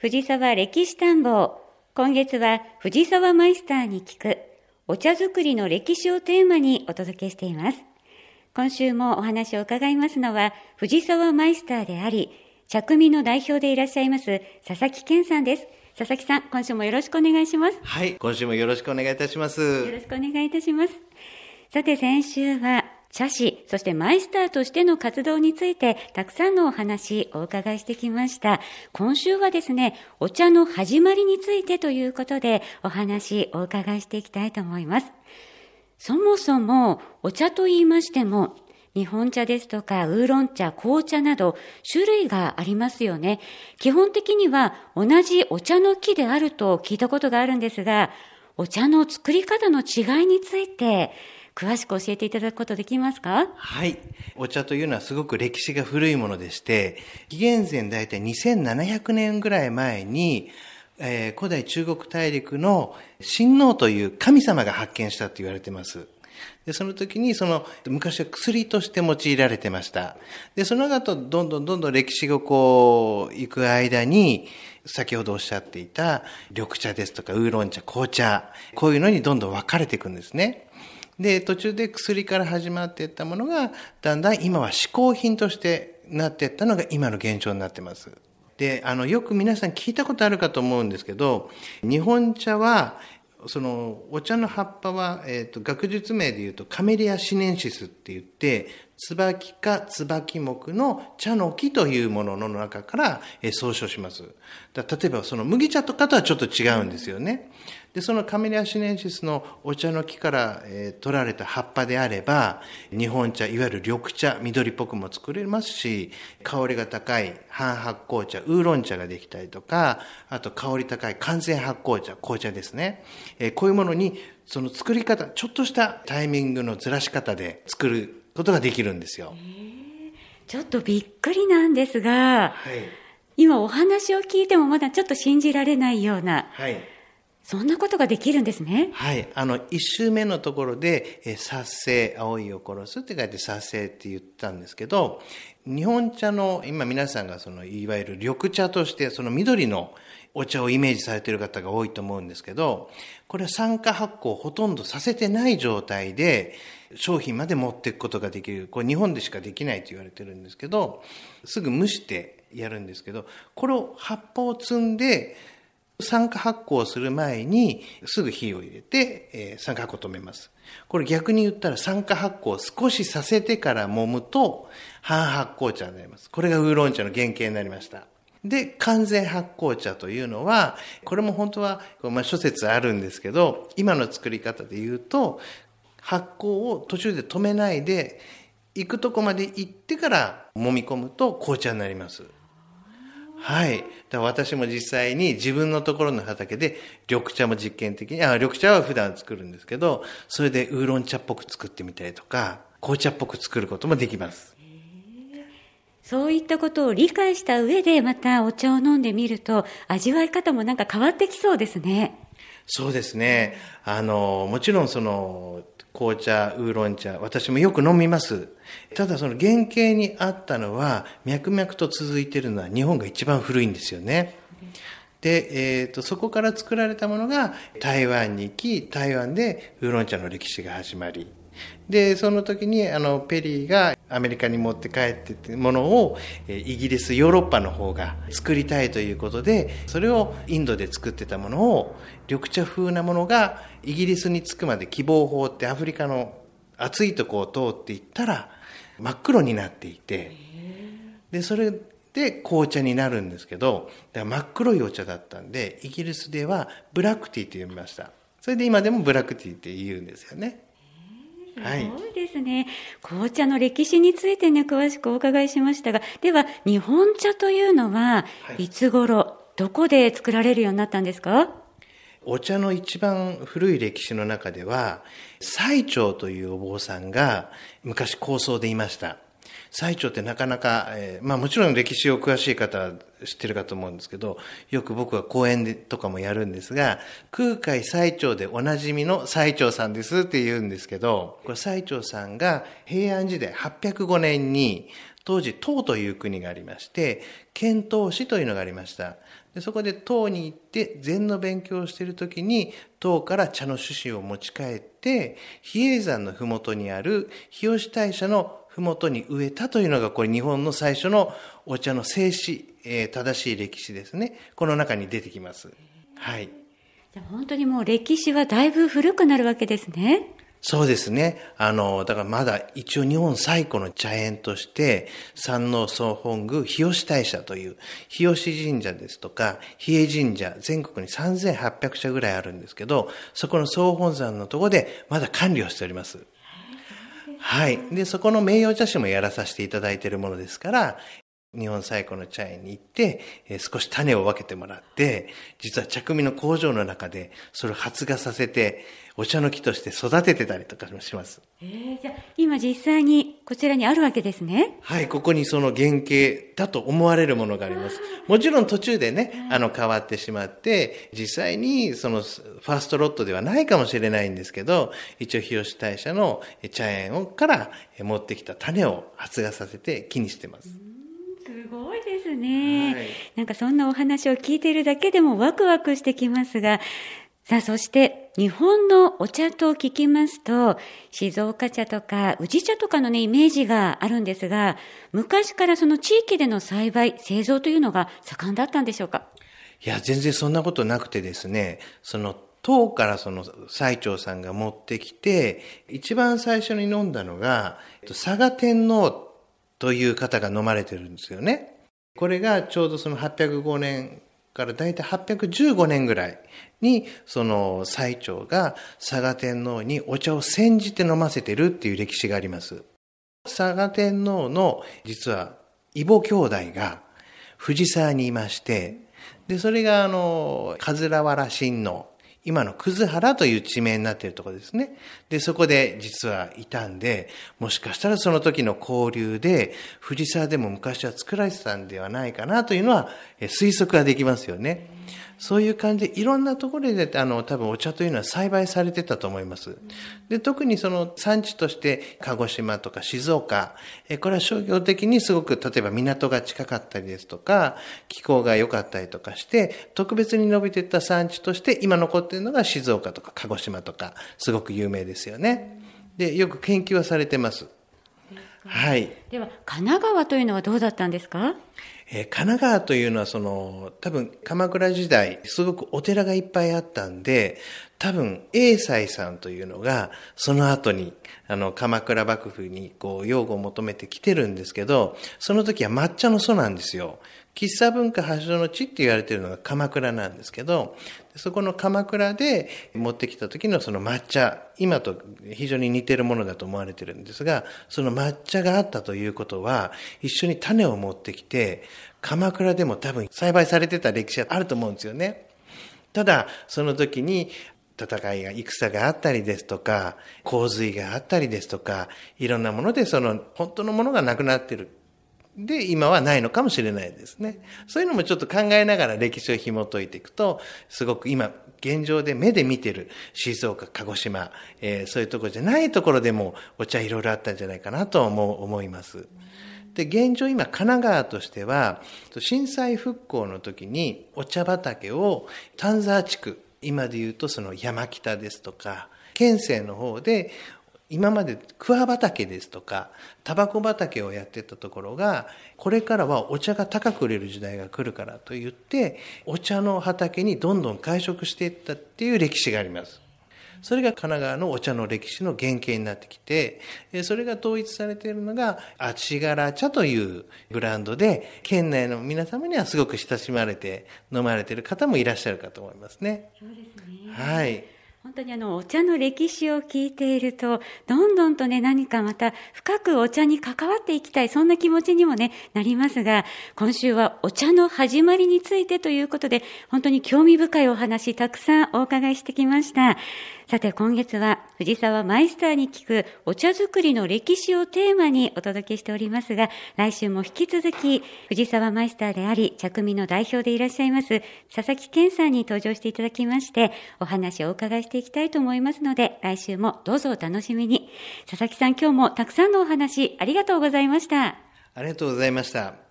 藤沢歴史探訪。今月は藤沢マイスターに聞くお茶作りの歴史をテーマにお届けしています。今週もお話を伺いますのは藤沢マイスターであり、茶組の代表でいらっしゃいます佐々木健さんです。佐々木さん、今週もよろしくお願いします。 はい、今週もよろしくお願いいたします。 よろしくお願いいたします。さて、先週は茶師、そしてマイスターとしての活動についてたくさんのお話をお伺いしてきました。今週はですね、お茶の始まりについてということでお話をお伺いしていきたいと思います。そもそもお茶と言いましても、日本茶ですとかウーロン茶、紅茶など種類がありますよね。基本的には同じお茶の木であると聞いたことがあるんですが、お茶の作り方の違いについて詳しく教えていただくことできますか？ はい。お茶というのはすごく歴史が古いものでして、紀元前だいたい2700年ぐらい前に、古代中国大陸の神農という神様が発見したと言われています。で、その時に昔は薬として用いられてました。で、その後、どんどん歴史が行く間に、先ほどおっしゃっていた緑茶ですとか、ウーロン茶、紅茶、こういうのにどんどん分かれていくんですね。で、途中で薬から始まっていったものが、だんだん今は嗜好品としてなっていったのが今の現状になっています。で、よく皆さん聞いたことあるかと思うんですけど、日本茶は、お茶の葉っぱは、学術名で言うとカメリアシネンシスって言って、椿か椿木の茶の木というものの中から、総称します。例えば麦茶とかとはちょっと違うんですよね。で、そのカメリアシネンシスのお茶の木から、取られた葉っぱであれば、日本茶、いわゆる緑茶、緑っぽくも作れますし、香りが高い半発酵茶、ウーロン茶ができたりとか、あと香り高い完全発酵茶、紅茶ですね。こういうものに、その作り方、ちょっとしたタイミングのずらし方で作ることができるんですよ。 ちょっとびっくりなんですが、 はい、 今お話を聞いてもまだちょっと信じられないような、 はい、 そんなことができるんですね。 はい。一周目のところで、殺生、青いを殺すって書いて殺生って言ったんですけど、日本茶の、今皆さんがいわゆる緑茶として、緑のお茶をイメージされている方が多いと思うんですけど、これは酸化発酵をほとんどさせてない状態で、商品まで持っていくことができる。これ日本でしかできないと言われてるんですけど、すぐ蒸してやるんですけど、これを葉っぱを摘んで、酸化発酵をする前にすぐ火を入れて、酸化発酵を止めます。これ逆に言ったら酸化発酵を少しさせてから揉むと半発酵茶になります。これがウーロン茶の原型になりました。で、完全発酵茶というのは、これも本当は、諸説あるんですけど、今の作り方で言うと、発酵を途中で止めないで、行くとこまで行ってから揉み込むと紅茶になります。はい。だから私も実際に自分のところの畑で緑茶も実験的に、緑茶は普段作るんですけど、それでウーロン茶っぽく作ってみたりとか、紅茶っぽく作ることもできます。 そういったことを理解した上でまたお茶を飲んでみると、味わい方もなんか変わってきそうですね。 そうですね。もちろん紅茶、ウーロン茶、私もよく飲みます。ただ原型にあったのは、脈々と続いているのは日本が一番古いんですよね。で、そこから作られたものが台湾に行き、台湾でウーロン茶の歴史が始まり、で、その時にペリーがアメリカに持って帰ってたものをイギリス、ヨーロッパの方が作りたいということで、それをインドで作ってたものを緑茶風なものがイギリスに着くまで希望法ってアフリカの暑いとこを通っていったら真っ黒になっていて、で、それで紅茶になるんですけど、真っ黒いお茶だったんで、イギリスではブラックティーと呼びました。それで今でもブラックティーって言うんですよね。 すごいですね。紅茶の歴史についてね、詳しくお伺いしましたが、では日本茶というのは、いつ頃、どこで作られるようになったんですか？ お茶の一番古い歴史の中では、最澄というお坊さんが昔高僧でいました。最澄ってなかなか、もちろん歴史を詳しい方は知ってるかと思うんですけど、よく僕は講演でとかもやるんですが、空海最澄でおなじみの最澄さんですって言うんですけど、これ最澄さんが平安時代805年に当時、唐という国がありまして、遣唐使というのがありました。でそこで唐に行って禅の勉強をしているときに、唐から茶の種子を持ち帰って、比叡山のふもとにある日吉大社のふもとに植えたというのが、これ日本の最初のお茶の正史、正しい歴史ですね。この中に出てきます。はい。 じゃあ本当にもう歴史はだいぶ古くなるわけですね。 そうですね。だからまだ一応日本最古の茶園として、山王総本宮日吉大社という日吉神社ですとか、比叡神社、全国に3800社ぐらいあるんですけど、そこの総本山のところでまだ管理をしております。はい。で、そこの名誉茶師もやらさせていただいているものですから、日本最古の茶園に行って、少し種を分けてもらって、実は茶組の工場の中でそれを発芽させて、お茶の木として育ててたりとかします。 じゃあ今実際にこちらにあるわけですね。 はい、ここにその原型だと思われるものがあります。もちろん途中でね、変わってしまって、実際にそのファーストロットではないかもしれないんですけど、一応日吉大社の茶園から持ってきた種を発芽させて木にしてます。 すごいですね。 はい、 なんかそんなお話を聞いているだけでもワクワクしてきますが、さあそして日本のお茶と聞きますと、静岡茶とか宇治茶とかのねイメージがあるんですが、昔からその地域での栽培、製造というのが盛んだったんでしょうか？ いや、全然そんなことなくてですね、唐からその最澄さんが持ってきて、一番最初に飲んだのが、嵯峨天皇という方が飲まれてるんですよね。これがちょうどその805年からだいたい815年ぐらいに、その最澄が嵯峨天皇にお茶を煎じて飲ませてるっていう歴史があります。嵯峨天皇の実は異母兄弟が藤沢にいまして、で、それが葛原親王、今の葛原という地名になっているところですね。で、そこで実はいたんで、もしかしたらその時の交流で、藤沢でも昔は作られてたんではないかなというのは推測ができますよね。そういう感じでいろんなところで多分お茶というのは栽培されてたと思います。で、特にその産地として鹿児島とか静岡、これは商業的にすごく例えば港が近かったりですとか、気候が良かったりとかして、特別に伸びていった産地として今残っているのが静岡とか鹿児島とか、すごく有名ですよね。で、よく研究はされてます。はい。 では、神奈川というのはどうだったんですか？ 神奈川というのは多分鎌倉時代すごくお寺がいっぱいあったんで、多分栄西さんというのがその後に鎌倉幕府に養護を求めてきてるんですけど、その時は抹茶の祖なんですよ。喫茶文化発祥の地って言われているのが鎌倉なんですけど、そこの鎌倉で持ってきた時のその抹茶、今と非常に似ているものだと思われているんですが、その抹茶があったということは、一緒に種を持ってきて、鎌倉でも多分栽培されてた歴史があると思うんですよね。ただ、その時に戦いが、戦があったりですとか、洪水があったりですとか、いろんなもので本当のものがなくなっている。で、今はないのかもしれないですね。そういうのもちょっと考えながら歴史を紐解いていくと、すごく今、現状で目で見てる静岡、鹿児島、そういうところじゃないところでもお茶いろいろあったんじゃないかなと思います。で、現状今、神奈川としては、震災復興の時にお茶畑を丹沢地区、今で言うと山北ですとか、県西の方で、今まで桑畑ですとかタバコ畑をやってたところが、これからはお茶が高く売れる時代が来るからと言ってお茶の畑にどんどん改植していったっていう歴史があります。それが神奈川のお茶の歴史の原型になってきて、それが統一されているのが足柄茶というブランドで、県内の皆様にはすごく親しまれて飲まれている方もいらっしゃるかと思いますね。 そうですね。 はい。 本当にお茶の歴史を聞いていると、どんどんとね、何かまた深くお茶に関わっていきたい、そんな気持ちにもね、なりますが、今週はお茶の始まりについてということで、本当に興味深いお話、たくさんお伺いしてきました。さて、今月は藤沢マイスターに聞くお茶作りの歴史をテーマにお届けしておりますが、来週も引き続き藤沢マイスターであり茶組の代表でいらっしゃいます佐々木健さんに登場していただきまして、お話をお伺いしていきたいと思いますので、来週もどうぞお楽しみに。佐々木さん、今日もたくさんのお話ありがとうございました。 ありがとうございました。